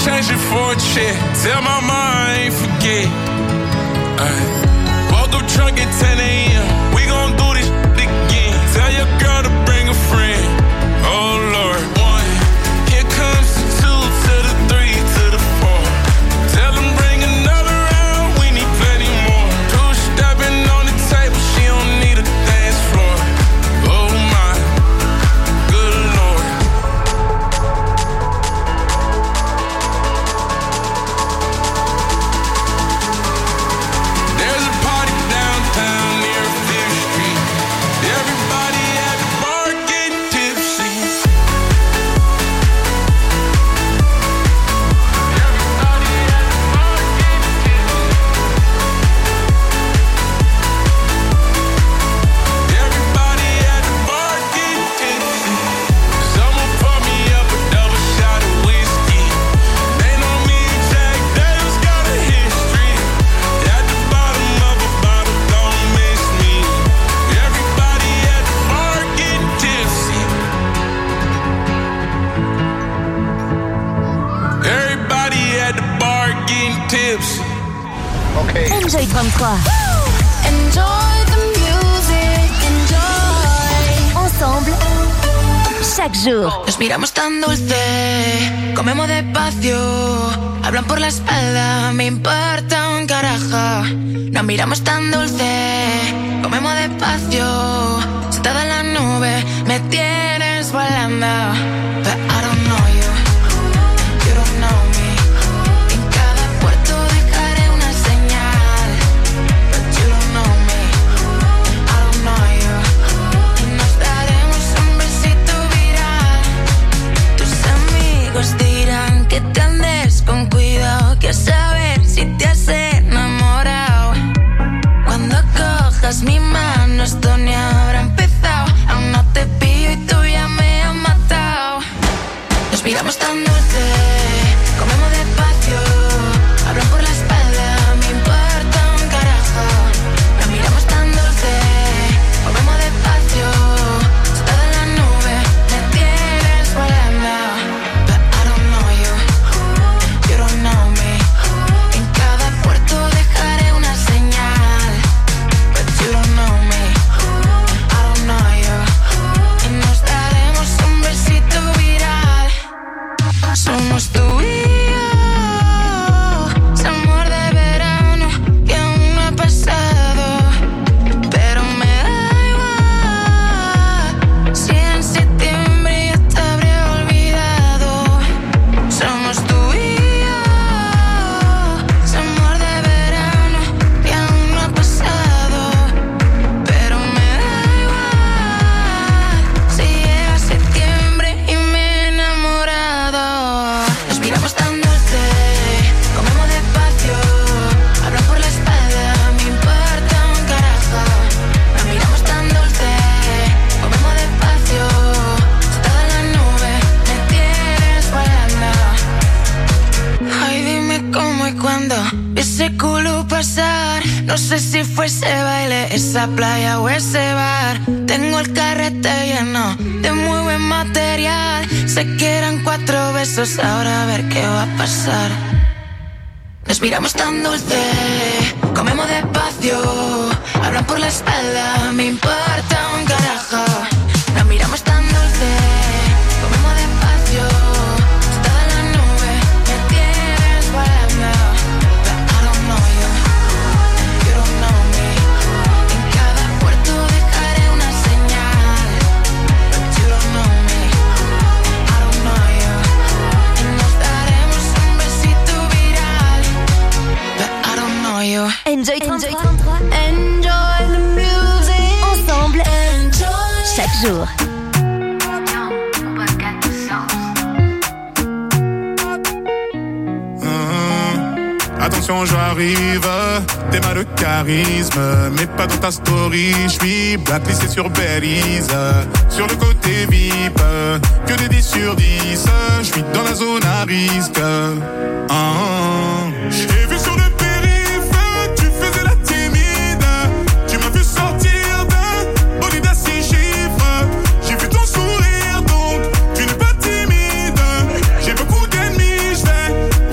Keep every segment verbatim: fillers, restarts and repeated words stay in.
change it for a check. Tell my mom I ain't forget. Ay. Woke up drunk at ten a.m. We gon' do this again. Tell your girl to bring a friend. Oh Lord. One. Here comes the two to the three to the four. Tell them bring another round. We need plenty more. Two stepping on the table. She don't need a dance floor. Oh my. Good Lord. There's a party downtown near Fifth Street. Everybody at the bar getting tipsy. Everybody at the bar getting tipsy. Everybody at the bar getting tipsy. Someone pour me up a double shot of whiskey. They know me and Jack Daniels got a history. At the bottom of a bottle, don't miss me. Everybody at the bar getting tipsy. Everybody at the bar getting tipsy. Enjoy trente-trois. Enjoy the music, enjoy. Ensemble, chaque jour. Nos miramos tan dulce, comemos despacio. Hablan por la espalda, me importa un carajo. Nos miramos tan dulce, comemos despacio. Sentada en la nube, me tienes volando. But I don't know you, you don't know me. En cada puerto dejaré una señal. But you don't know me, I don't know you. Y nos daremos un besito viral. Tus amigos dirán que te andes con cuidado, que a saber si te has enamorado. Cuando cojas mi mano esto ni habrá empezado. Aún no te pillo y tú ya me has matado. Nos miramos tan dulce, comemos despacio. Hablan por la espalda, me importa un carajo. Nos miramos tan dulce, comemos despacio. Sentada en la nube, me tienes volando. But I don't know you, you don't know me. En cada puerto dejaré una señal. But you don't know me, I don't know you. Y nos daremos un besito viral. Somos tú y yo, ese amor de verano que aún no ha pasado. Pero me da igual, si en septiembre ya te habré olvidado. Somos tú y yo, ese amor de verano que aún no ha pasado. Pero me da igual, si llega septiembre y me he enamorado. Nos miramos tan dulce, comemos despacio. Hablan por la espalda, me importa un carajo. Nos miramos tan dulce, comemos despacio. Sentada en la nube, me tienes volando. Ay, dime cómo y cuándo vi ese culo pasar. No sé si fue ese baile, esa playa o ese bar. Tengo el carrete lleno de muy buen material. Sé que eran cuatro besos, ahora a ver qué va a pasar. Nos miramos tan dulce, comemos despacio. Hablan por la espalda, me importa un carajo. Nos miramos tan dulce, comemos despacio. Sentada en la nube, me tienes volando. But I don't know you, you don't know me. En cada puerto dejaré una señal. But you don't know me, I don't know you. Y nos daremos un besito viral. But I don't know you. Enjoy trente-trois. Enjoy the music. Ensemble, Enjoy. chaque jour. Attention, j'arrive, t'es mal de charisme, mais pas dans ta story. J'suis blacklisté sur Belize, sur le côté V I P, que des dix sur dix. J'suis dans la zone à risque. Ah, j'ai vu sur le périph', tu faisais la timide. Tu m'as vu sortir d'un bolide à six chiffres. J'ai vu ton sourire, donc tu n'es pas timide. J'ai beaucoup d'ennemis, j'vais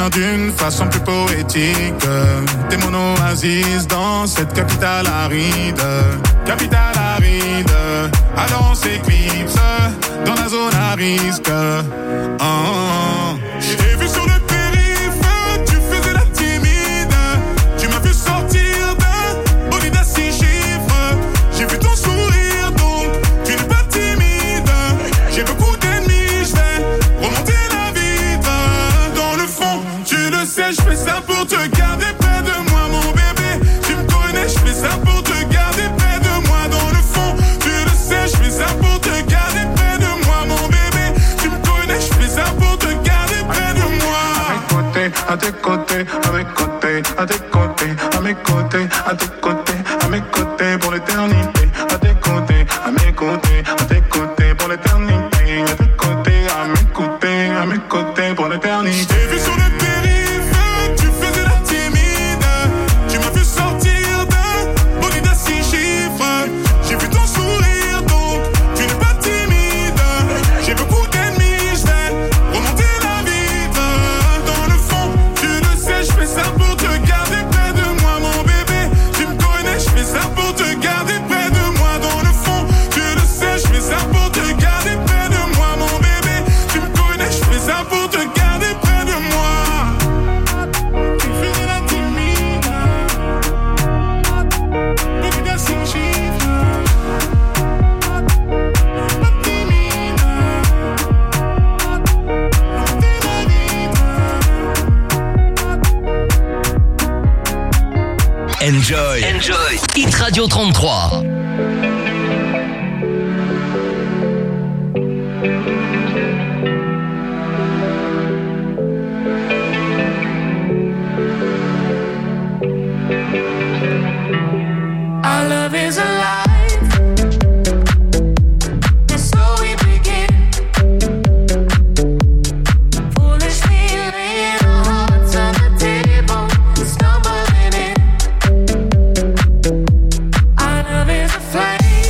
s'exprime d'une façon plus poétique. T'es mon oasis dans cette capitale aride. Capitale aride, alors on s'éclipse dans la zone à risque. Oh, oh. J'ai vu sur le périph', tu faisais la timide. Tu m'as vu sortir d'un bolide à six chiffres. J'ai vu ton sourire, donc tu n'es pas timide. J'ai beaucoup d'ennemis, je vais remonter la vitre. Dans le fond, tu le sais, je fais ça pour te garder près de moi, mon bébé. Tu me connais, je fais ça pour te garder près de moi. Dans le fond, tu le sais, je fais ça pour te garder près de moi, mon bébé. Tu me connais, je fais ça pour te garder près de moi. À tes côtés, à mes côtés, à tes côtés, à mes côtés, à tes côtés, à mes côtés pour l'éternité. À tes côtés, à mes côtés, à tes côtés pour l'éternité. À tes côtés, à mes côtés, à mes côtés pour l'éternité. J'ai vu sur le périph', tu faisais la timide. Tu m'as vu sortir d'un bolide à six chiffres. J'ai vu ton sourire, donc tu n'es pas timide. J'ai beaucoup d'ennemis, je vais remonter la vitre. Dans le fond, tu le sais, je fais ça pour te garder près de moi, mon bébé. Tu me connais, je fais ça pour te garder près de moi. Dans le fond, tu le sais, je fais ça pour te garder près de moi, mon bébé. Tu me connais, je fais ça pour te garder près de moi. Tu faisais la timide, bolide à six chiffres. Pas timide, remonter la vitre. Enjoy. Enjoy. Hit Radio trente-trois. Our love is alive, and so we begin. Foolishly laying our hearts on the table, stumbling in. Our love is a flame.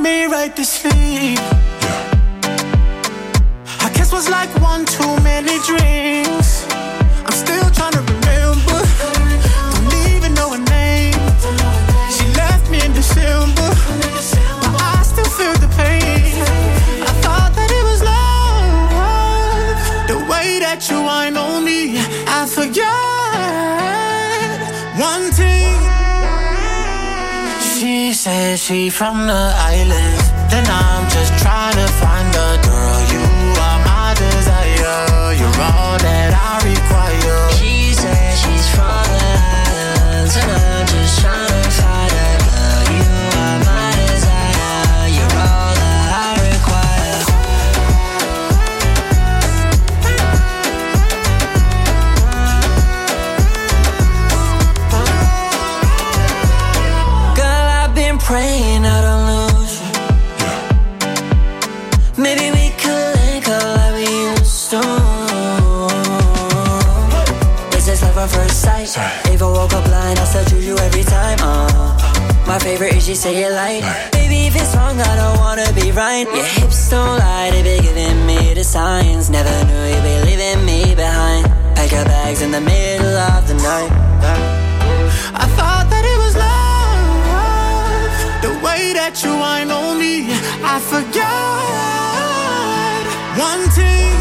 me right to sleep. I guess was like one too many drinks. I'm still trying to remember. Don't even know her name. She left me in December, but I still feel the pain. I thought that it was love, the way that you whine on me. I forgot one thing. She says she from the islands, then I'm just trying to find a girl. You are my desire, you're all that I require. She says she's from the islands, and I'm just trying to find a girl. You are my desire, you're all that I require. Girl, I've been praying I don't lose you. Maybe we could link up like we used to. Is this love at first sight? If I woke up blind, I still choose you every time. Uh, my favorite is you say it like, baby, if it's wrong, I don't wanna be right. Your hips don't lie, they be giving me the signs. Never knew you'd be leaving me behind. Pack your bags in the middle of the night. I thought that it was love, the way that you whine on me. I forgot one thing.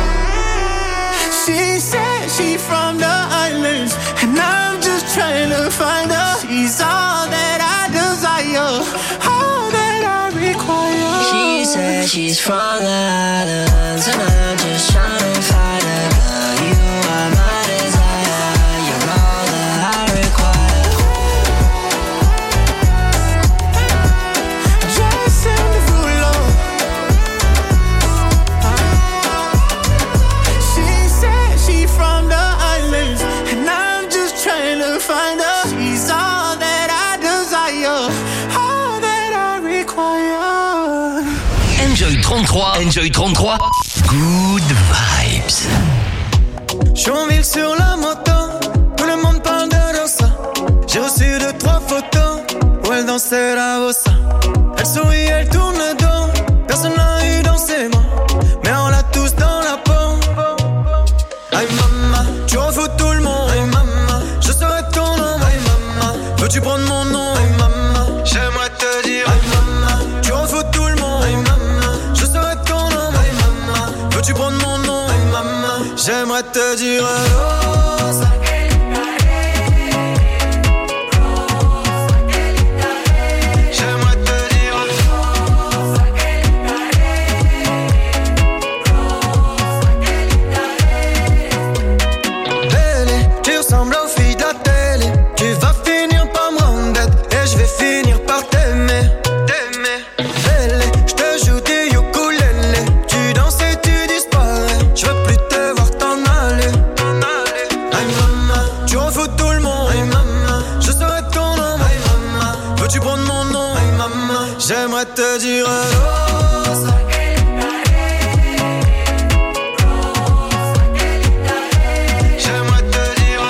She said she from the islands, and I'm just trying to find her. She's all that I desire, all that I require. She says she's from the islands, and I'm just trying to find her. Girl, you are my desire, you're all that I require. Jason Derulo. She said she from the islands, and I'm just trying to find her. She's all that I desire, all that I require. Enjoy trente-trois. Enjoy trente-trois. Good vibes. Chonville sur la moto, tout le monde parle de Rosa. J'ai reçu deux, trois photos où elle dansait la bossa. Elle sourit, elle tourne le dos, personne n'a eu dans ses mains, mais on l'a tous dans la peau. Aïe maman, tu refous tout le monde. Aïe maman, je serai ton homme. Aïe maman, veux-tu prendre mon nom? Aïe maman, j'aimerais te dire. Aïe maman, tu refous tout le monde. Aïe maman, je serai ton homme. Aïe maman, veux-tu prendre mon nom? Aïe maman, j'aimerais te dire. Rosa. J'aimerais te dire. Belle, tu ressembles aux filles de la télé. Tu vas finir par me rendre bête, et je vais finir par t'aimer. T'aimer. Belle, je te joue des ukulélés. Tu danses et tu disparais. Je veux plus te voir t'en aller. Aïe maman, tu refous tout le monde. Aïe maman, je serai ton homme. Aïe maman, veux-tu prendre mon nom? Aïe maman, j'aimerais te dire. Rosa. J'aimerais te dire.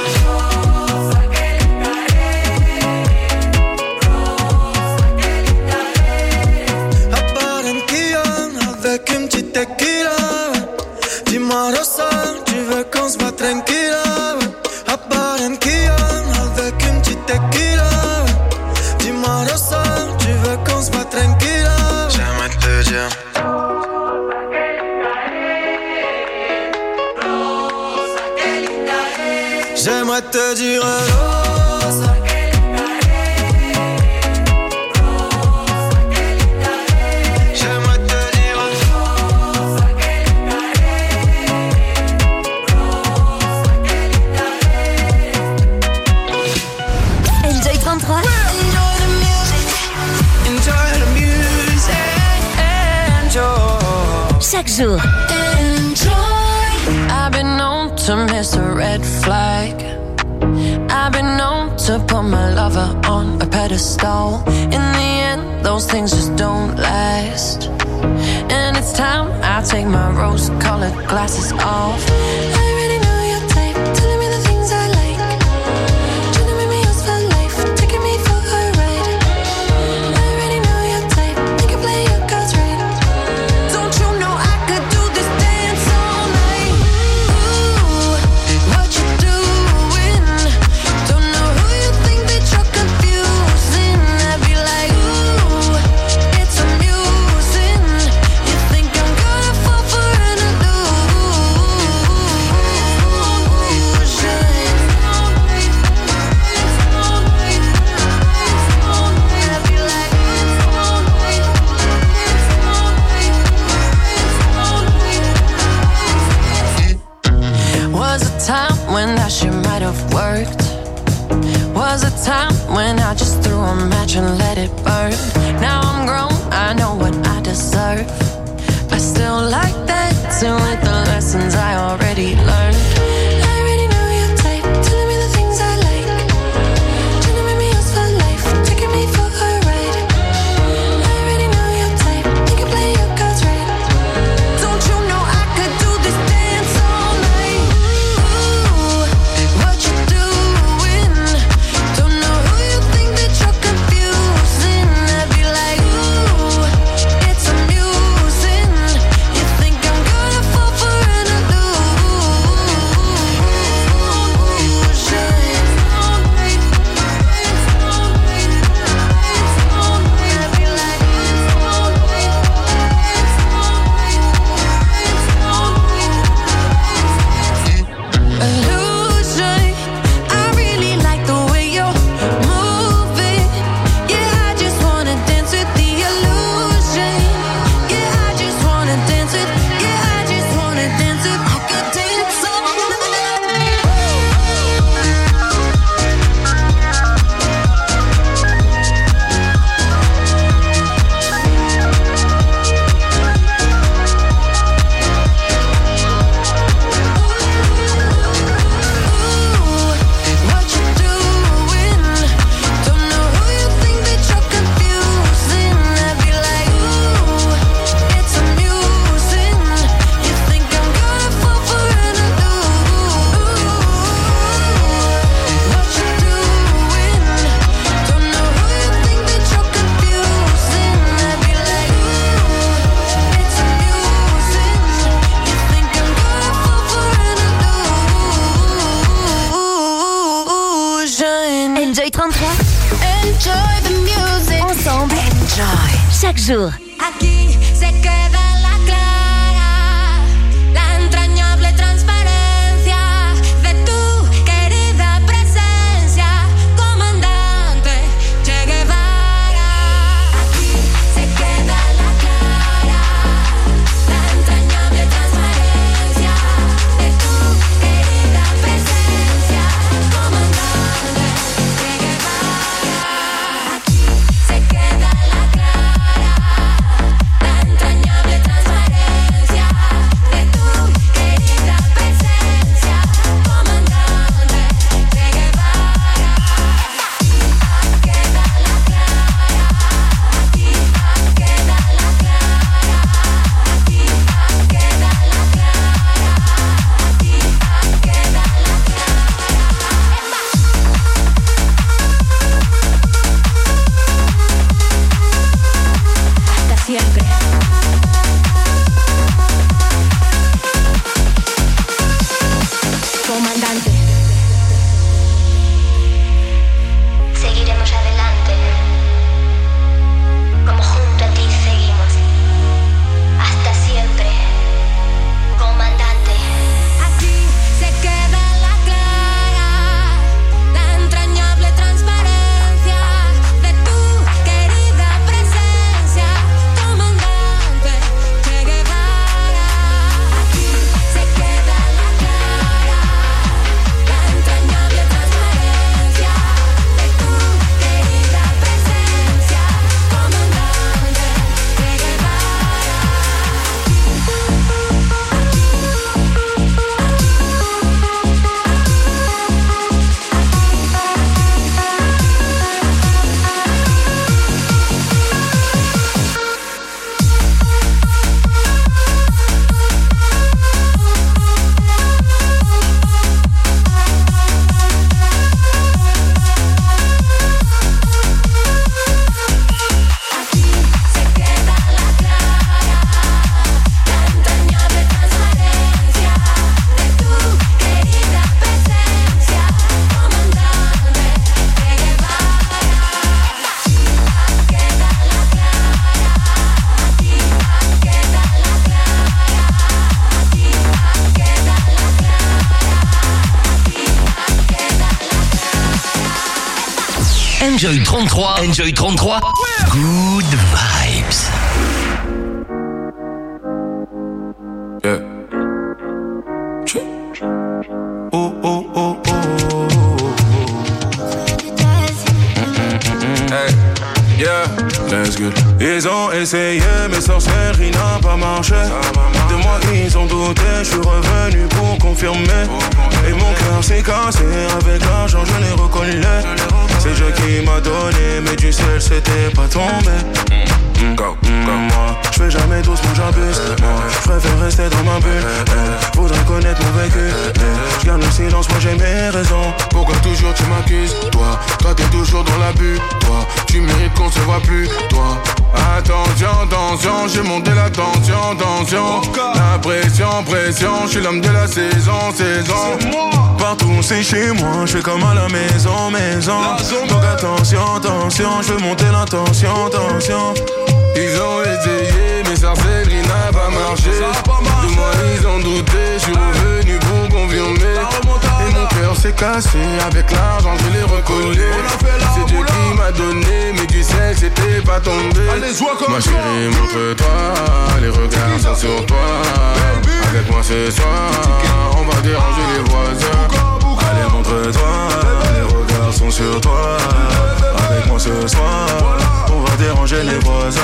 À Barranquilla, avec une petite tequila. Dis-moi Rosa, tu veux qu'on se voit tranquilla? À Barranquilla, avec une petite tequila. Dis-moi Rosa, tu veux qu'on se voit tranquilla? J'aimerais te dire. J'aimerais te dire. Rosa. J'aimerais te dire. Enjoy trente-trois. Enjoy the music. Enjoy the music. Enjoy. Chaque jour, Enjoy. I've been known to miss a red flag. I've been known to put my lover on a pedestal. In the end, those things just don't last. And it's time I take my rose-colored glasses off. I already know your type, telling me the things I like. Trying to make me yours for life, taking me for a ride. I already know your type, make it when I just threw a match and let it burn. Now I'm grown, I know what I deserve. I still like dancing with the lessons I already learned. I already know your type, telling me the things I like, trying to make me yours for life, taking me for a ride. I already know your type, you can play your cards right. Don't you know I could do this dance all night? Ooh, what you doing? Don't know who you think that you're confusing. I'd be like, ooh, it's amusing. You think I'm gonna fall for an illusion. I really like the way you're moving. Yeah, I just wanna dance with the illusion. Yeah, I just wanna dance with. Yeah, I just wanna dance with. I could dance all what you doing? Don't know who you think that you're confusing. I'd be like, ooh, it's amusing. You think I'm gonna fall for an illusion? What you doing? Don't know who you think that you're confusing. I'd be like, ooh, it's amusing. You think I'm gonna fall for an illusion? Enjoy trente-trois. Enjoy the music. Ensemble. Enjoy. Chaque jour. Aquí se queda la clara, la entrañable transparencia de tu querida presencia, comandante Che Guevara. Aquí se queda la clara, la entrañable transparencia de tu querida presencia, comandante Che Guevara. Aquí se queda la clara, la entrañable transparencia de tu querida presencia, comandante Che Guevara. Aquí queda la clara, aquí queda la clara, aquí queda la clara, aquí queda la clara. Hasta siempre. Comandante. Seguiremos adelante. Como junto a ti seguimos. Hasta siempre. Comandante. Aquí se queda la clara, la entrañable transparencia de tu querida presencia, comandante Che Guevara. Aquí se queda la clara, la entrañable transparencia de tu querida presencia, comandante Che Guevara. Aquí se queda la clara, la entrañable transparencia de tu querida presencia, comandante Che Guevara. Aquí queda la clara, aquí queda la clara, aquí queda la clara, aquí queda la clara. Enjoy trente-trois. Enjoy trente-trois. Good vibes. Yeah. Oh, oh, oh, oh, oh, oh. Yeah, let's go. Ils ont essayé, mais sorcellerie n'a pas marché. De moi ils ont douté, je suis revenu pour confirmer. Et mon cœur s'est cassé, avec l'argent je l'ai recollé. C'est Dieu qui m'a donné, mais du ciel c'était pas tombé. Mm, go, mm, go. Moi, je fais jamais doucement, j'abuse. Moi, je préfère rester dans ma bulle. Eh, faudrait connaître mon vécu. Eh, je garde le silence, moi j'ai mes raisons. Pourquoi toujours tu m'accuses, toi? Toi t'es toujours dans l'abus, toi. Tu mérites qu'on se voit plus, toi. Attention, attention, j'ai monté la tension, tension. La pression, pression, je suis l'homme de la saison, saison. Partout c'est chez moi, je fais comme à la maison, maison. Donc attention, attention, je veux monter la tension, tension. Ils ont essayé, mais sorcellerie n'a pas marché. De moi ils ont douté, je suis revenu pour confirmer. Et mon cœur s'est cassé, avec l'argent je l'ai recollé. C'est Dieu qui m'a donné, mais du ciel c'était pas tombé. Ma chérie, montre-toi, les regards sont sur toi. Avec moi ce soir, on va déranger les voisins. Allez, montre-toi, les regards sont sur toi. Avec moi ce soir, on va déranger les voisins.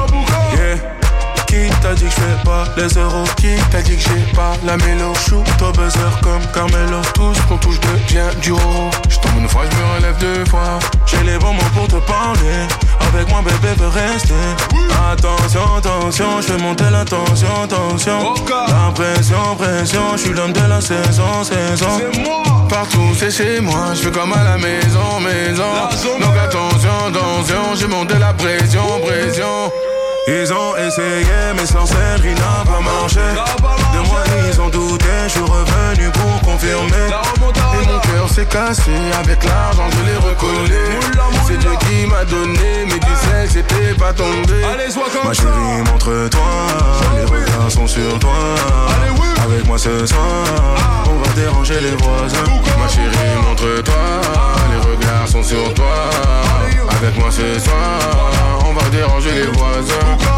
Yeah. Qui t'a dit que je fais pas les euros? Qui t'a dit que j'ai pas la mélo? Shoot au buzzer comme Carmelo. Tout ce qu'on touche devient du roro. J'tombe une fois, j'me relève deux fois. J'ai les bons mots pour te parler. Avec moi bébé veut rester. Attention, attention, je fais monter la tension, tension. La pression, pression, je suis l'homme de la saison, saison. Partout c'est chez moi, je fais comme à la maison, maison. Donc attention, attention, j'ai monté la pression, pression. Ils ont essayé, mais sorcellerie n'a pas marché. De moi ils ont douté, je suis revenu pour confirmer. Et mon cœur s'est cassé, avec l'argent je l'ai recollé. C'est Dieu qui m'a donné, mais du ciel c'était pas tombé. Ma chérie, montre-toi, les regards sont sur toi. Avec moi ce soir, on va déranger les voisins. Ma chérie, montre-toi, les regards sont sur toi. Avec moi ce soir, on va déranger les voisins.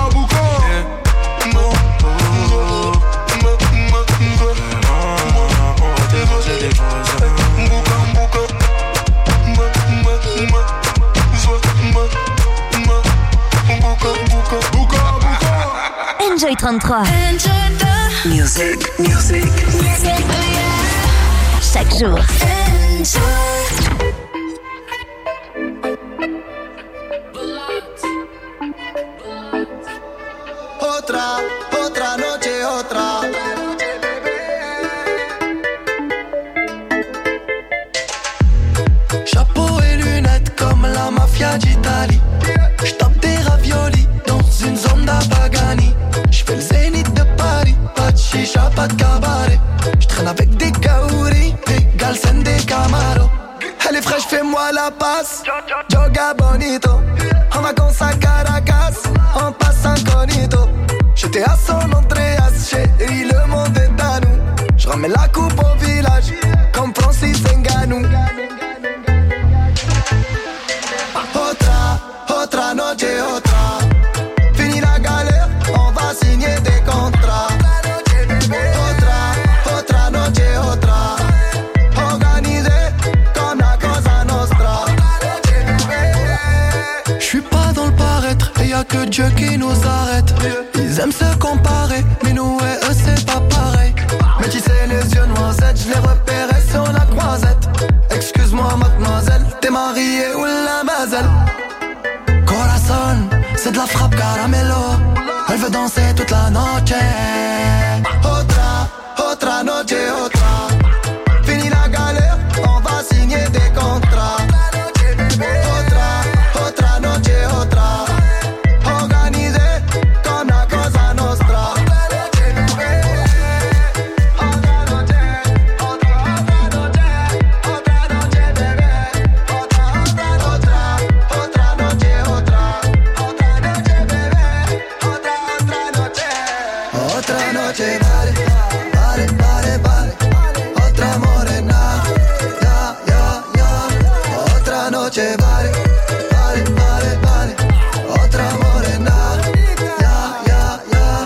Enjoy trente-trois. Enjoy the Music, music. music. Chaque jour. Enjoy. Otra, otra noche, otra. Chapeau et lunettes comme la mafia d'Italie. J'tape des raviolis dans une zone d'Apagani. J'fais le zénith de Paris, pas de chicha, pas de cabaret. J'traîne avec des kaouris, des galsen, des camaros. Elle est fraîche, fais-moi la passe. Joga bonito. En vacances à Caracas, on passe incognito. J'étais à San Andreas, chérie, le monde est à nous. J'ramène la coupe au village, comme Francis Ngannou. Otra, otra noche, otra. Fini la galère, on va signer des contrats. Otra, otra noche, otra. Organisé comme la Cosa Nostra. J'suis pas dans le paraître, et y'a que Dieu qui nous arrête. Ils aiment se comparer, mais nous et eux c'est pas pareil. Mais tu sais les yeux noisettes, je les repérais sur la croisette. Excuse-moi mademoiselle, t'es mariée ou la mazel? Corazon, c'est de la frappe caramelo. Elle veut danser toute la noche. Otra, otra noche, otra. Fini la galère, on va signer des contrats. Otra, otra noche, otra. Organisé comme la Cosa Nostra. Otra noche, vale, vale, vale, vale. Otra morena, ya, ya, ya. Otra noche, vale, vale, vale, vale. Otra morena, ya, ya, ya.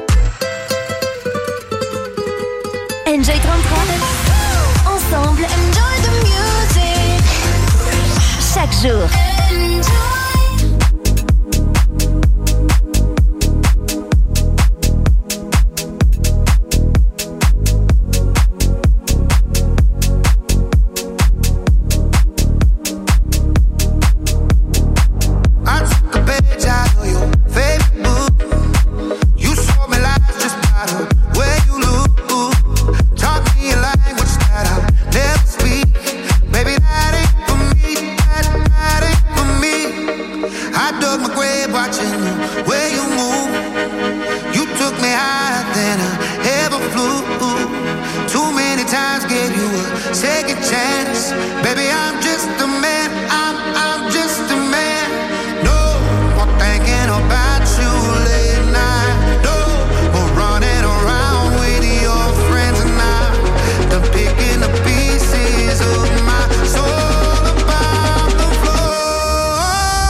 Enjoy trente-trois. Ensemble, Enjoy the music. chaque jour. Enjoy. bed watching the way you move. You took me higher than I ever flew. Too many times gave you a second chance. Baby, I'm just a man. I'm, I'm just a man. No more thinking about you late night. No more running around with your friends and I. The picking the pieces of my soul about the floor.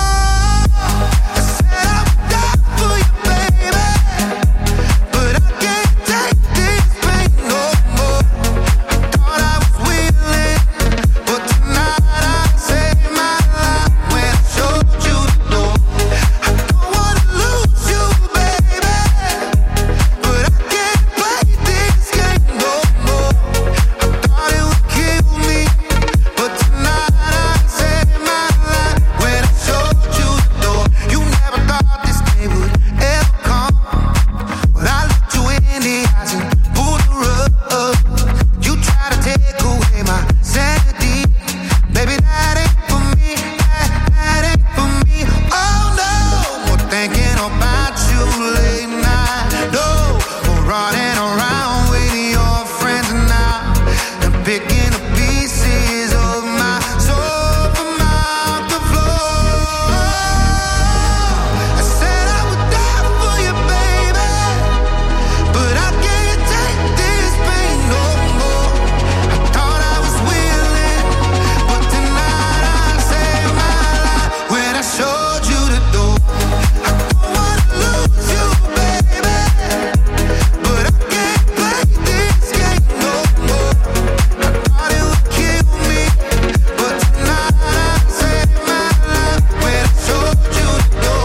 I said I would die for you, baby, but I can't take this pain no more. I thought I was willing, but tonight I saved my life when I showed you the door. I don't wanna lose you, baby, but I can't play this game no more. I thought it would kill me, but tonight I saved my life when I showed you the door. You never thought this day would ever come, but I looked you in the eyes and pulled the rug. You try to take away my sanity, baby, that ain't for me, that, that ain't for me. Oh no, more thinking about you late night. No more running around with your friends and I. And picking the pieces of my soul from out the floor. I said I would die for you, baby, but I can't take this pain no more. I thought I was willing, but tonight I saved my life when I showed you the door. I don't wanna lose you, baby, but I can't play this game no more. I thought it would kill me, but tonight I saved my life when I showed you the door.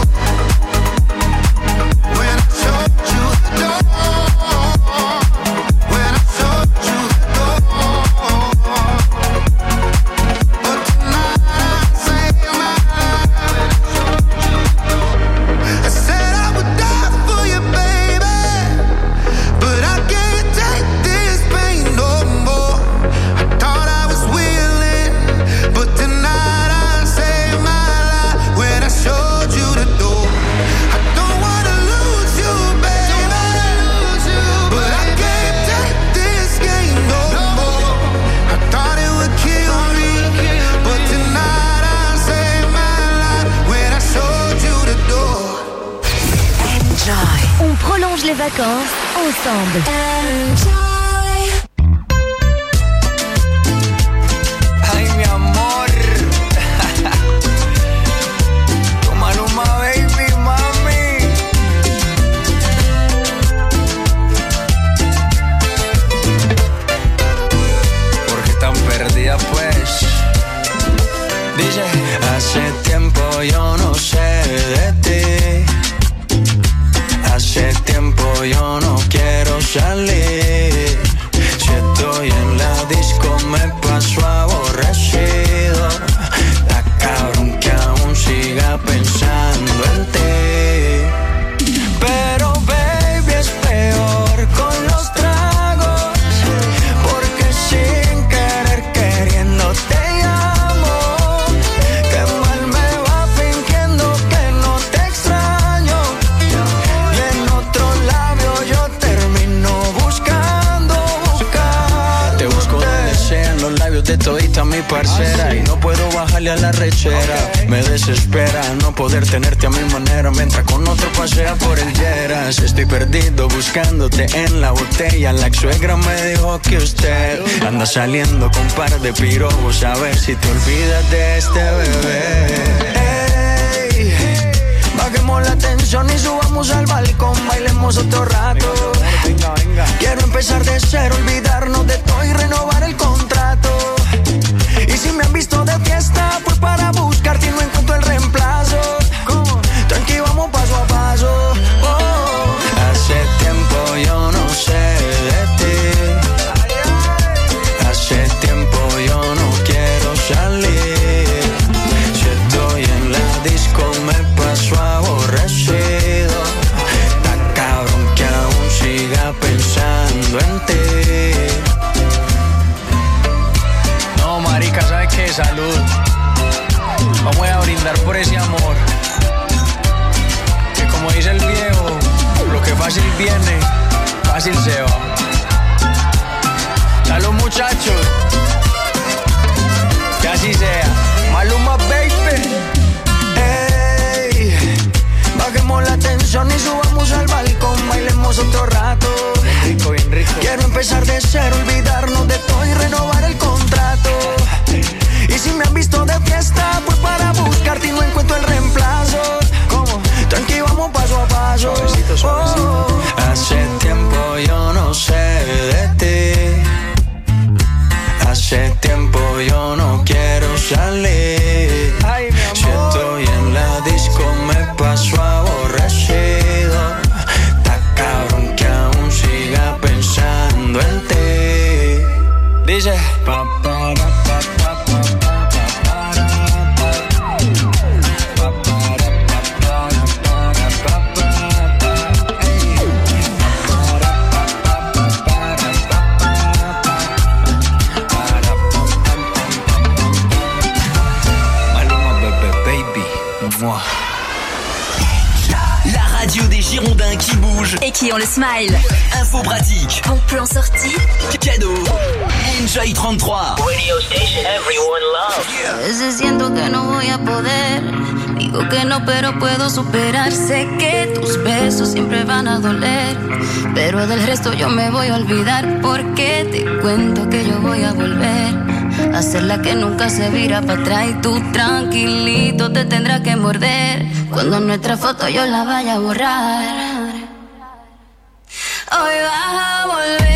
When I showed you the door. When I showed you the door. But tonight I saved my life. I said I would die for you, baby, but I can't take this pain no more. I thought I was willing, but tonight I saved my life when I showed you the door. I don't wanna lose you, baby, but I can't take this game no more. I thought it would kill me, but tonight I saved my life when I showed you the door. Enjoy. On prolonge les vacances ensemble. Ay, mi amor. Tu Maluma, baby, mami. ¿Por qué tan perdida, pues? Dice, hace tiempo yo no sé de ti. Hace tiempo yo no quiero salir. Si estoy en la disco me paso aborrecido. La cabrón que aún siga pensando en ti. Pero baby es peor con los tragos, porque sin querer queriendo te llamo. Qué mal me va fingiendo que no te extraño. Y en otro labio yo termino buscando, buscando. Te busco donde sea, en los labios de todita mi parcera. Y no puedo bajarle a la rechera. Me desespera no poder tenerte a mi manera mientras con otro pasea por el Lleras. Estoy perdido buscándote en la botella. La ex suegra me dijo que usted anda saliendo con par de pirobos. A ver si te olvidas de este bebé. Ey, bajemos la tensión y subamos al balcón. Bailemos otro rato. Venga, venga. Quiero empezar de cero, olvidarnos de todo y renovar el contrato. Y si me han visto de fiesta, pues para buscarte y no encuentro el reemplazo. Tranqui, vamos paso a paso. Oh. Hace tiempo yo no sé de ti. Hace tiempo yo no quiero salir. Si estoy en la disco me paso aborrecido. La cabrón que aún siga pensando en ti. La radio des Girondins qui bougent et qui ont le smile. Info pratique, bon plan sorti, cadeau. Enjoy trente-trois. Radio station everyone loves. A veces siento que no voy a poder. Digo que no, pero puedo superar. Sé que tus besos siempre van a doler, pero del resto yo me voy a olvidar. Porque te cuento que yo voy a volver a ser la que nunca se vira para atrás. Y tú tranquilito te tendrás que morder cuando nuestra foto yo la vaya a borrar. Hoy vas a volver.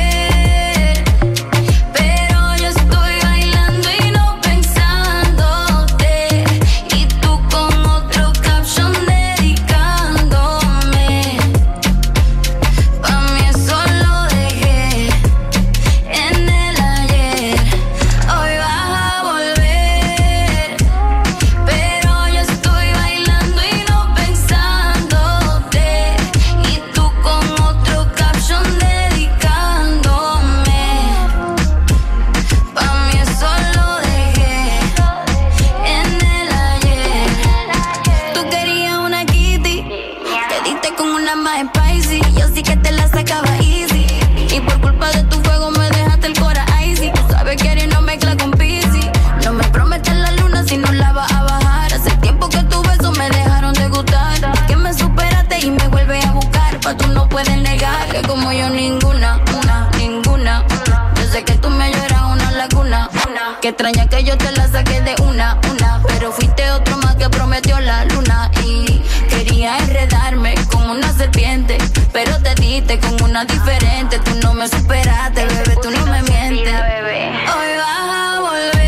Como yo ninguna, una, ninguna, una. Yo sé que tú me lloras una laguna, una. Que extraña que yo te la saqué de una, una. Pero fuiste otro más que prometió la luna. Y quería enredarme como una serpiente, pero te diste con una diferente. Tú no me superaste, bebé, tú no me mientes. Hoy vas a volver.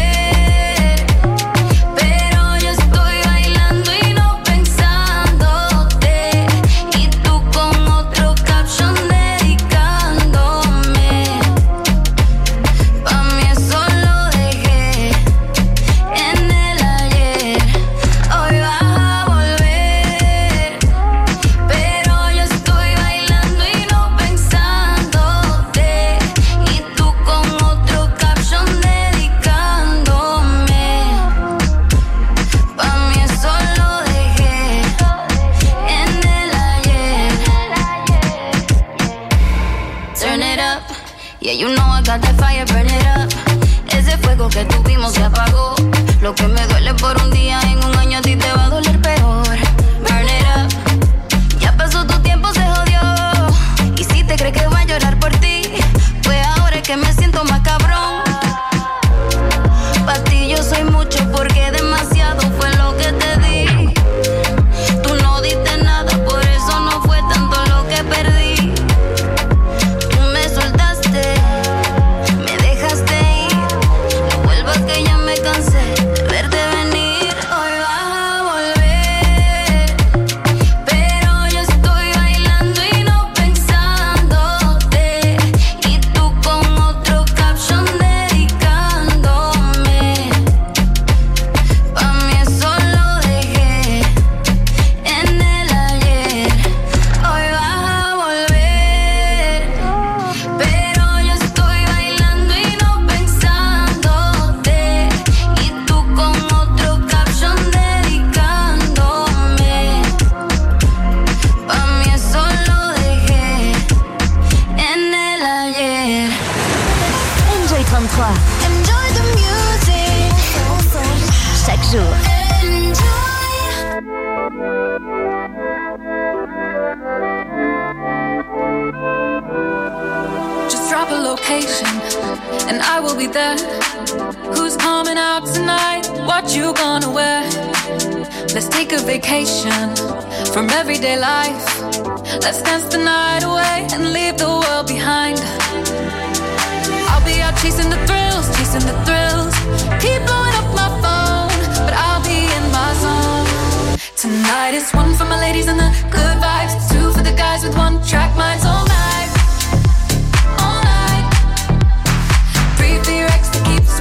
You know I got that fire, burn it up. Ese fuego que tuvimos se apagó. Lo que me duele por un día, en un año a ti te va a doler peor. Burn it up. Ya pasó tu tiempo, se jodió. Y si te crees que voy a llorar por ti, pues ahora es que me siento más cabrón. Pa' ti yo soy mucho porque demasiado fue lo que te di. Tú no diste nada, por eso no fue tanto lo que perdí. And I will be there. Who's coming out tonight? What you gonna wear? Let's take a vacation from everyday life. Let's dance the night away and leave the world behind. I'll be out chasing the thrills, chasing the thrills. Keep blowing up my phone, but I'll be in my zone. Tonight is one for my ladies and the good vibes, two for the guys with one track minds all night. All night. Three for your ex that keeps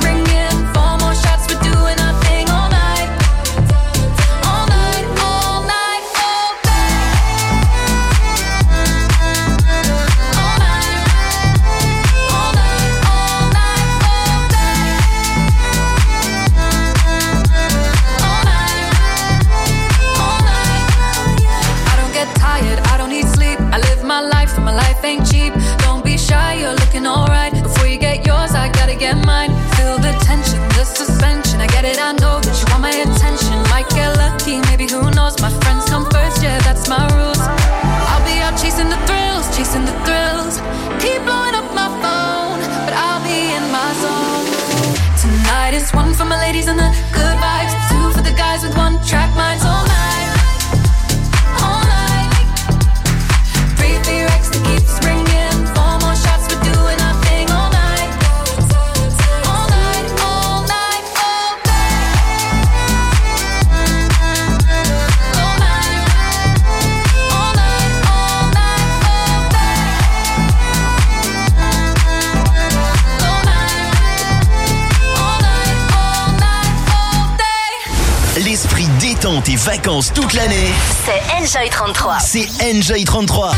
life ain't cheap. Don't be shy, you're looking alright. Before you get yours, I gotta get mine. Feel the tension, the suspension. I get it, I know that you want my attention. Might get lucky, maybe who knows. My friends come first, yeah, that's my rules. I'll be out chasing the thrills, chasing the thrills. Keep blowing up my phone, but I'll be in my zone. Tonight is one for my ladies and the good vibes, two for the guys with one track minds. All night, all night. Three for your ex to keep springing. Four more shots, we're doing our thing all night, all night, all night, all day. All night, all night, all night, all day. All night, all night, all night, all day. L'esprit détente et vacances toute l'année. C'est Enjoy trente-trois. C'est Enjoy trente-trois.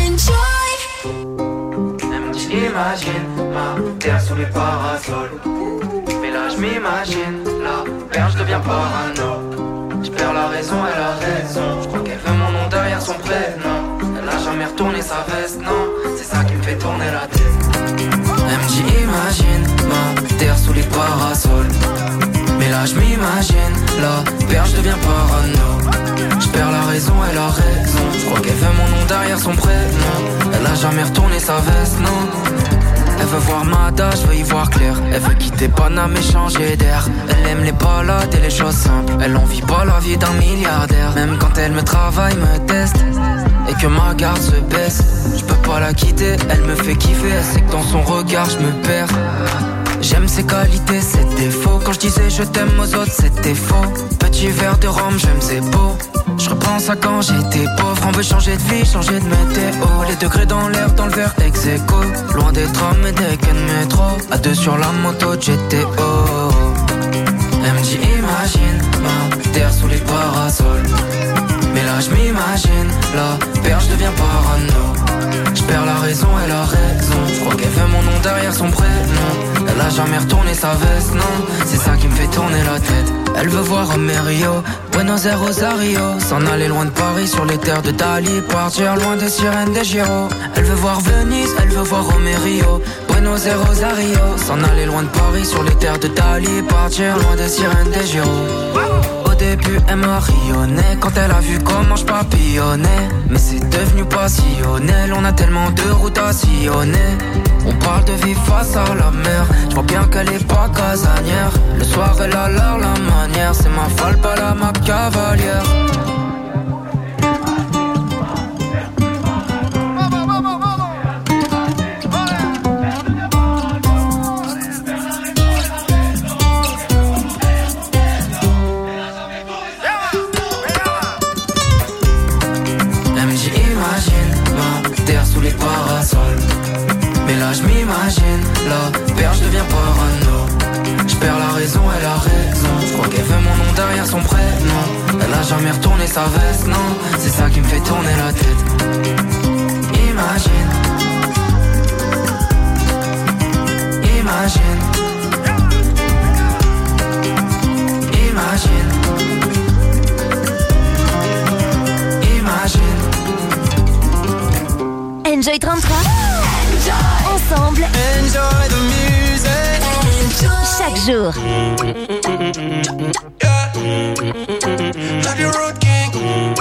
Imagine ma terre sous les parasols. Mais là je m'imagine la perche devient parano. Je perds la raison, elle a raison. Je crois qu'elle veut mon nom derrière son prénom. Elle a jamais retourné sa veste, non. C'est ça qui me fait tourner la tête. Elle me dit imagine ma terre sous les parasols. Mais là je m'imagine la perche devient parano. Je perds la raison, elle a raison. Je crois qu'elle veut mon nom derrière son prénom. Elle a jamais retourné sa veste, non. Elle veut voir Mada, je veux y voir clair. Elle veut quitter Paname et changer d'air. Elle aime les balades et les choses simples. Elle en vit pas la vie d'un milliardaire. Même quand elle me travaille, me teste et que ma garde se baisse, je peux pas la quitter, elle me fait kiffer. Elle sait que dans son regard je me perds. J'aime ses qualités, ses défauts. Quand je disais je t'aime aux autres, c'était faux. Petit verre de rhum, j'aime c'est beau. Je repense à quand j'étais pauvre. On veut changer de vie, changer de météo. Les degrés dans l'air, dans le verre ex aequo. Loin des trams et des quais de métro. À deux sur la moto de G T O. Elle me dit imagine ma terre sous les parasols. Mais là je m'imagine la perche devient parano. Je perds la raison, elle a raison. Je crois qu'elle veut mon nom derrière son prénom. Elle a jamais retourné sa veste, non. C'est ça qui me fait tourner la tête. Elle veut voir Rio, Buenos Aires, Rosario. S'en aller loin de Paris sur les terres de Dali. Partir loin des sirènes des Giro. Elle veut voir Venise, elle veut voir Rio, Buenos Aires, Rosario. S'en aller loin de Paris sur les terres de Dali. Partir loin des sirènes des Giro. Au début elle m'a rayonné quand elle a vu comment je papillonnais. Mais c'est devenu passionnel, on a tellement de routes à sillonner. On parle de vivre face à la mer. Je vois bien qu'elle est pas casanière. Le soir elle a l'air la manière. C'est ma folle, pas la ma cavalière. Mais là je m'imagine, la perche devient parano. Je perds la raison, elle a raison. Je crois qu'elle veut mon nom derrière son prénom. Elle a jamais retourné sa veste, non. C'est ça qui me fait tourner la tête. Imagine, imagine, imagine, imagine. Enjoy trente-trois. Ensemble. Enjoy the music. Enjoy. Chaque jour. Love your road king.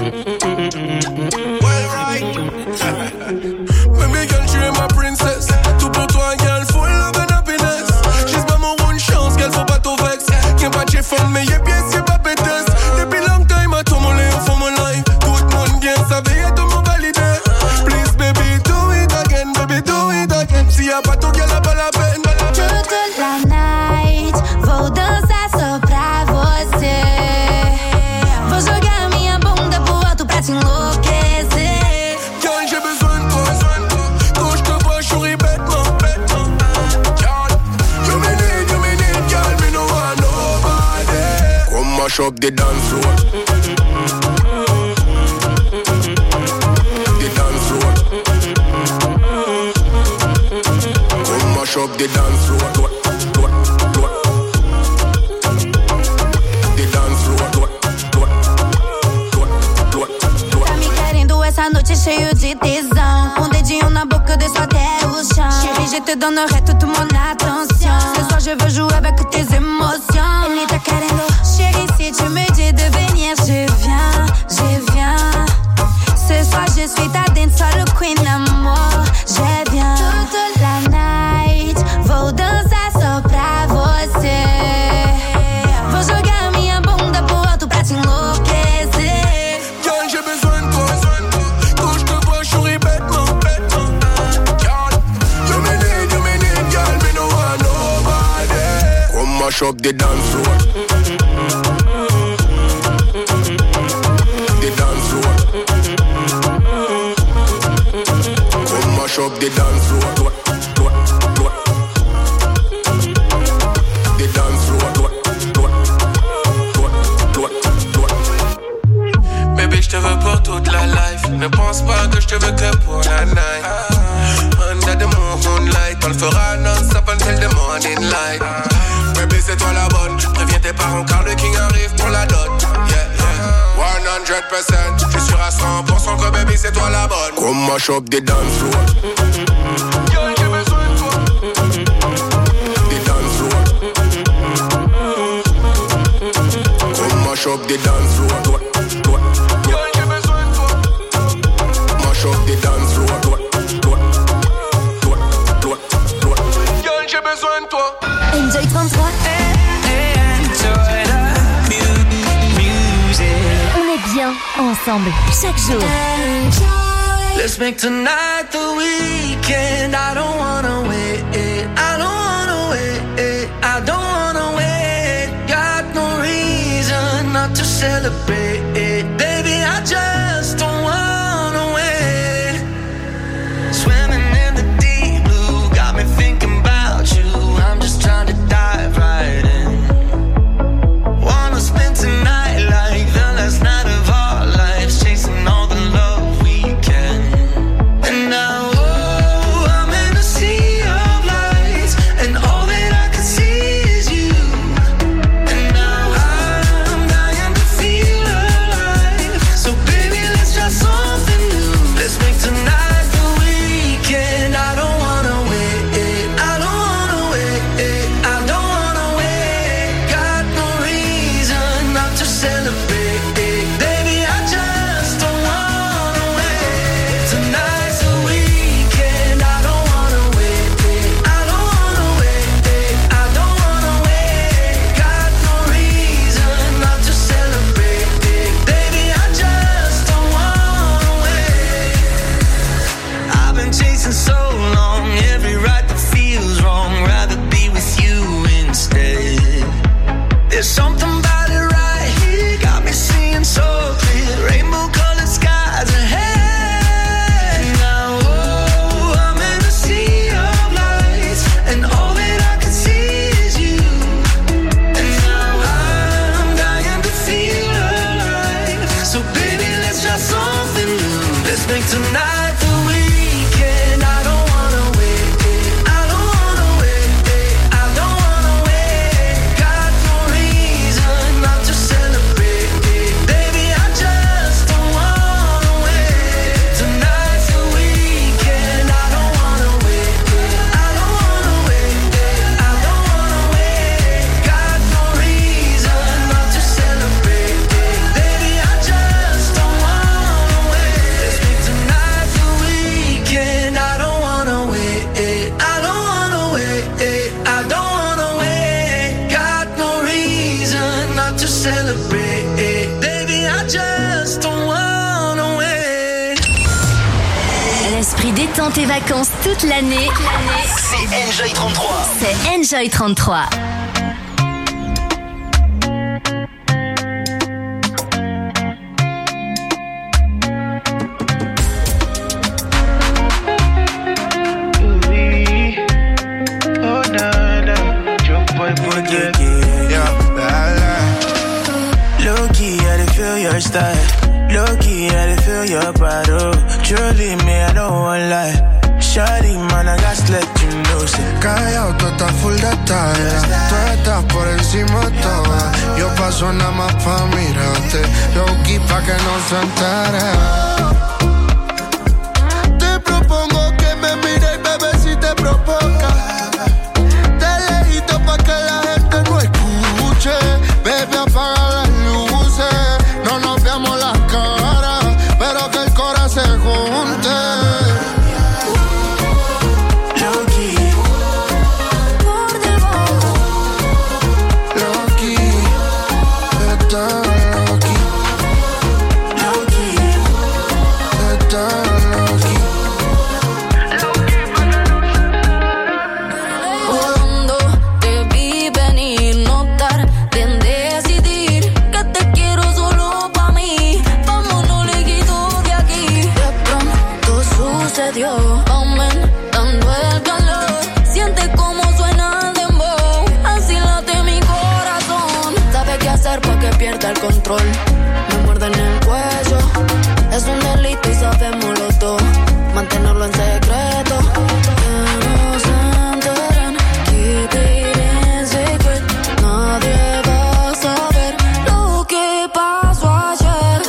Well right. Baby girl, tu es ma princess. Tout pour toi, girl, full love and happiness. She's pas mon one chance, girl, faut pas t'au vex. Qu'un pas de chez femme, mais y'a pièce, y'a pas pétesse. Depuis long time, à tout mon léo, for mon life. Tout le monde bien savait, et tout mon validé. Please, baby, do it again, baby, do it again. S'il y a pas tout, qu'elle a pas la peine. Toute la night, vou dançar só pra você. Vou jogar minha bunda pro alto pra te enlouquecer. Girl, j'ai besoin de toi, quand je te vois, je souris bêtement, bêtement. Girl, you me need, you me need, girl, me no want nobody. Come mash up the dance floor. The dance floor. Come mash up the dance floor. Tá me querendo essa noite cheio de tesão. Um dedinho na a beau que des soirs terre ou champ. Chérie, je te donnerai toute mon attention. Ce soir, je veux jouer avec tes émotions. Elita querendo. Chérie, si tu me dis de venir, je viens, je viens. Ce soir, je suis ta dancehall queen, amor. Je viens. Toute la night, vou dançar só pra você. Vou jogar minha bunda pro alto pra te enlouquecer. Girl, j'ai besoin de toi. Quand je te vois, je souris bêtement, bêtement. Girl, you me need, you me need, girl, me no want nobody. Come mash up the dance floor. The dance floor. Come mash up the dance floor. The dance floor. Baby, je te veux pour toute la life. Ne pense pas que je te veux que pour la night. Under the moonlight, on le fera non-stop until the morning light. Baby, c'est toi la bonne. Préviens tes parents car le king arrive pour la dot. Yeah, yeah. one hundred percent. Je suis sûr à cent pour cent que baby, c'est toi la bonne. Come mash up the dance floor. Girl, j'ai besoin de toi. The dance floor. Come mash up the dance floor. The dance floor, toi, toi, toi, toi, toi. Girl, j'ai besoin de toi. Enjoy trente-trois. Enjoy the music. On est bien ensemble chaque jour. Let's make tonight the weekend. I don't wanna wait. I don't wanna wait. I don't wanna wait. Got no reason not to celebrate. Baby, I just don't wanna wait. Swimming in the deep blue, got me thinking about you. I'm just trying to dive right in. Wanna spend tonight like the last night of our lives, chasing all the love we can. And now, oh, I'm in a sea of lights, and all that I can see is you. And now I'm dying to feel alive. So baby, let's try something new. Let's make tonight the weekend. I don't wanna wait. I don't wanna wait. I don't wanna wait. Got no reason not to celebrate. Baby, I just don't wanna wait. Tonight's the weekend. I don't wanna wait. I don't wanna wait. I don't wanna wait. Got no reason not to celebrate. Baby, I just don't wanna wait. I've been chasing so long, every right that feels wrong. Rather be with you instead. There's something about it right here, got me seeing so clear. Rainbow colored skies ahead. Now, oh, I'm in a sea of lights, and all that I can see is you. And now I'm dying to feel alive. So baby, let's try something new. Let's make tonight the weekend. I don't wanna wait. I don't wanna wait. I don't wanna wait. Got no reason not to celebrate. Baby, I just don't wanna wait. Tonight's the weekend. I don't wanna wait. I don't wanna wait. I don't wanna wait. Got no reason not to celebrate. Baby, I just don't wanna wait. Let's make tonight the weekend. I don't wanna wait. I don't wanna wait. I don't wanna wait. Got no reason not to celebrate. Baby, I just don't wanna wait. L'esprit détente et vacances toute l'année, C'est Enjoy trente-trois. c'est Enjoy trente-trois. Oh, nah, nah. Joe boy, boy, yeah, yeah. Low-key, I dey feel your style. Low-key, I dey feel your bottle. Truly, me, I don't want lie. Shawty, man, I got to let you know. Say, callado, tú estás full de talla. Tú estás por encima de todas. Yo paso nada más pa' mirarte. Low-key pa' que no se entere. Te propongo que provoca. De lejito pa' que la gente no escuche. Baby, apaga las luces. No nos veamos las caras, pero que el corazón se junte. Aumentando el calor, siente cómo suena el dembow. Así late mi corazón. Sabe qué hacer pa' que pierda el control. Me muerde en el cuello. Es un delito y sabemos los dos. Mantenerlo en secreto. Que no se enteren. Keep it in secret. Nadie va a saber lo que pasó ayer.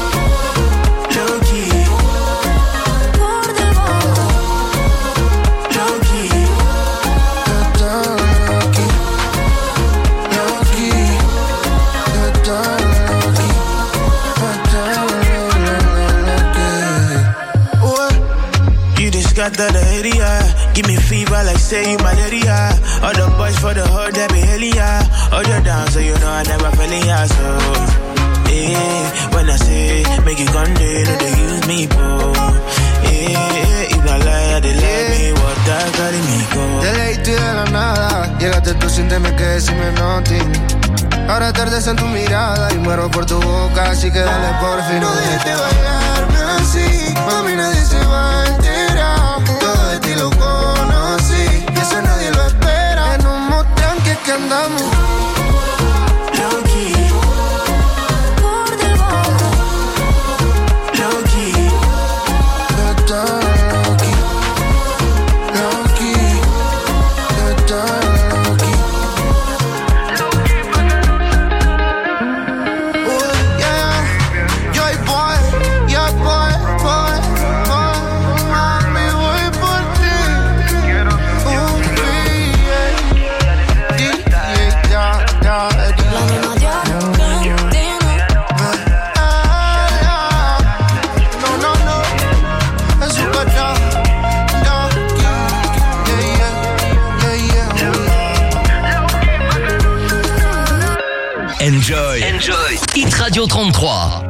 Got that herida, give me fever like say you malaria. All the boys for the hood that be hailing ya. All you down so you know I never failing ya. So, yeah, when I say make it come day, no they use me bro. Yeah, if I lie, they let me what that got in me go. De leíto y de la nada, llegaste tú sin temer que decirme nothing. Ahora atardes en tu mirada y muero por tu boca, así que dale por fin. No dejes de bailarme así, mami nadie se va a enterar. Todo de ti lo conocí y eso nadie lo espera. En un motranque que andamos. Enjoy. Enjoy. Hit Radio trente-trois.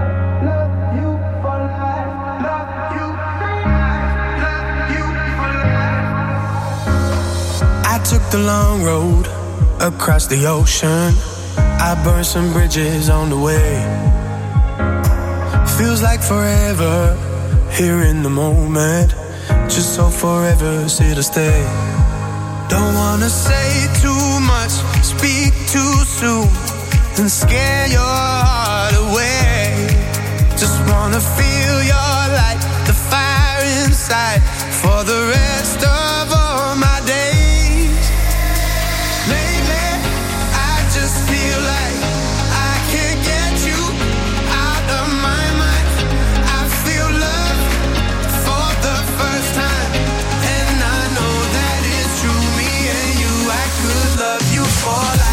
I took the long road across the ocean. I burned some bridges on the way. Feels like forever here in the moment. Just so forever here to stay. Don't wanna say too much, speak too soon, and scare your heart away. Just wanna feel your light, the fire inside, for the rest of all my days. Lately, I just feel like I can't get you out of my mind. I feel love for the first time, and I know that it's true. Me and you, I could love you for life.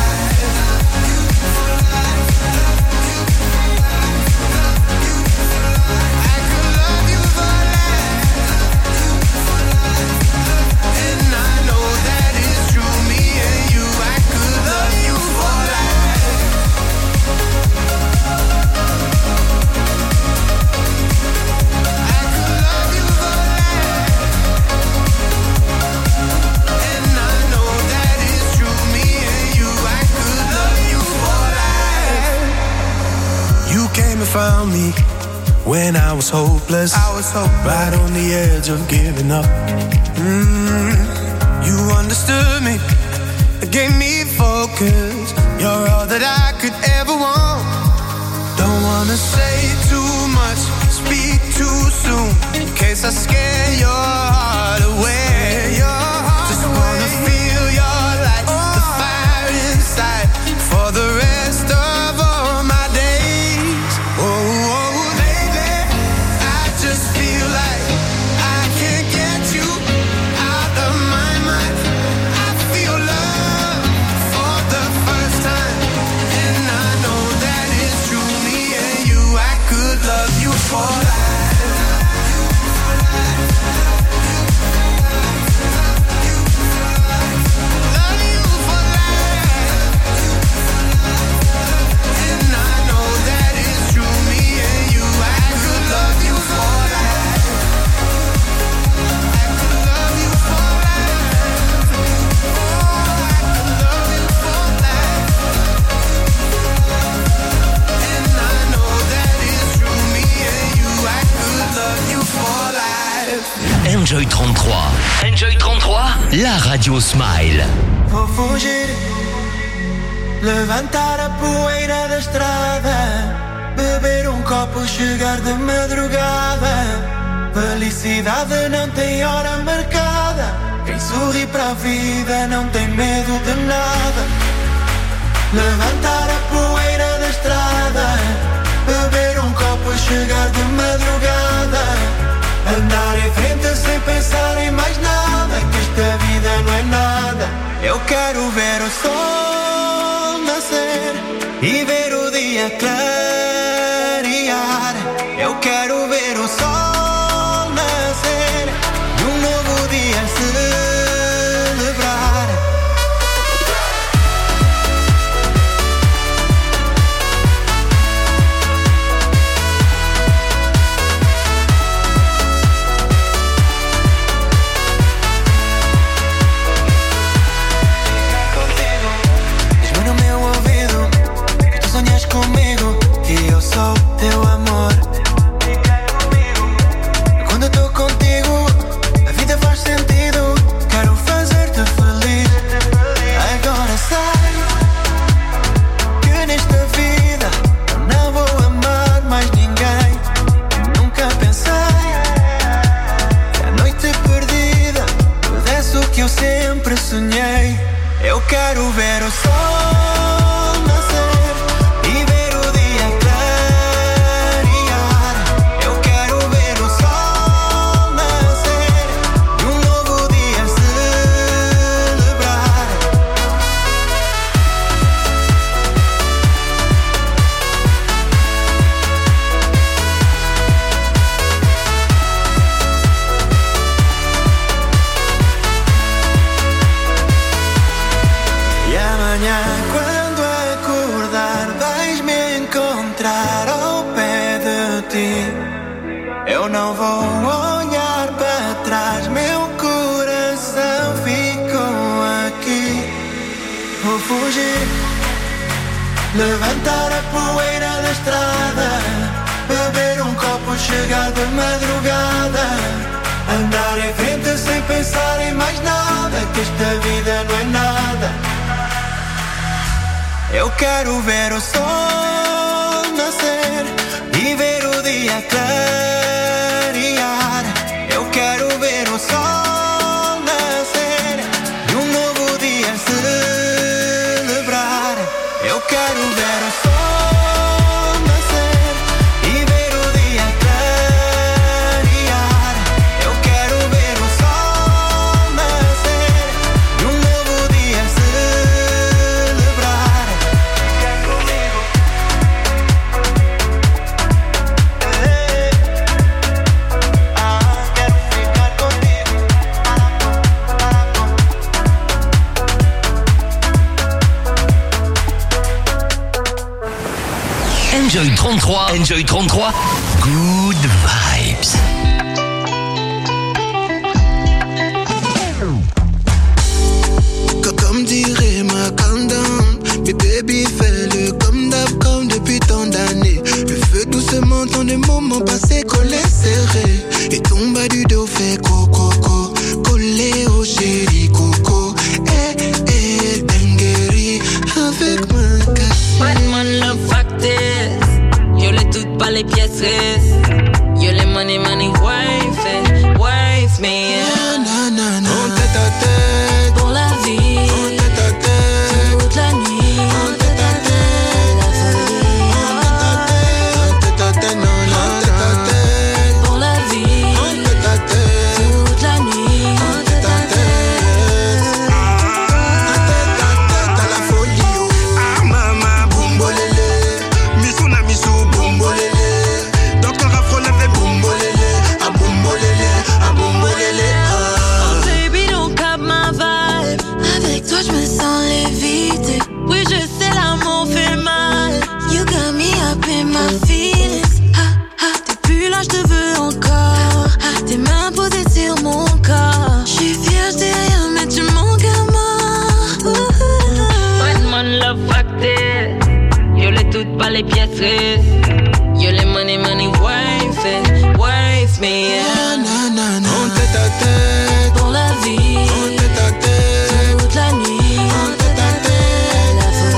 Found me when I was hopeless. I was hopeless. Right on the edge of giving up. Mm, you understood me, gave me focus. You're all that I could ever want. Don't wanna say too much, speak too soon, in case I scare your heart away. Your heart Just away. Wanna feel your light, oh. The fire inside, for the rest of all my days. Oh, oh, baby, I just feel like I can't get you out of my love you for life. Love you for life. And I know that it's true, me and you, I could love you for life. I could love you for life. Oh, I could love you for life. And I know that it's true, me and you, I could love you for life. Enjoy trente-trois. Enjoy trente-trois, la radio Smile. Vou fugir, levantar a poeira da estrada, beber um copo, chegar de madrugada. Felicidade não tem hora marcada, quem sorri para a vida não tem medo de nada. Levantar a poeira da estrada, beber um copo, chegar de madrugada. Andar em frente sem pensar em mais nada, que esta vida não é nada. Eu quero ver o sol nascer e ver o dia clarear. Eu quero ver o sol nascer e um novo dia celebrar. Comigo, que eu sou teu amor. Quando eu tô contigo, a vida faz sentido. Quero fazer-te feliz. Agora sei que nesta vida eu não vou amar mais ninguém. Nunca pensei que a noite perdida pudesse o que eu sempre sonhei. Eu quero ver o sol nascer e ver o dia clarear. Eu quero ver o sol nascer e um novo dia celebrar. E amanhã, quando acordar, vais-me encontrar ao pé de ti. Eu não vou olhar para trás, meu coração ficou aqui. Vou fugir, levantar a poeira da estrada, beber um copo, chegar de madrugada. Andar em frente sem pensar em mais nada, que esta vida não é nada. Eu quero ver o sol nascer e ver o dia clarear. Eu quero ver o sol nascer e um novo dia celebrar. Eu quero ver o sol nascer e ver o dia clarear. Eu quero ver o sol nascer e um novo dia celebrar. Quer comigo? Ah, quero ficar contigo. Enjoy trente-trois. Enjoy trente-trois. Good vibes. Comme dirait ma condamne, mais baby fais-le comme d'hab, comme depuis tant d'années. Le feu doucement dans des moments passés, collés serrés. Et ton bas du dos fait coco, coco, collé au chéri coco. Eh, eh, dinguerie, avec ma casse. Batman love factors, yo les toutes pas les pièces restent. Yo les money money wife, eh, wife me, yeah. Na, na, na, na. En tête à tête, Pour la vie, en tête à tête, toute la nuit, en tête à tête, la folie. en tête à tête, non, non, en tête à tête, Pour la vie, en tête à tête, toute la nuit, en tête à tête, en tête à tête à la folie. Ah mama, bombolele, misuna misu bombolele. pas les pièces restent. Yo les money, money, wife, eh, wife me, yeah.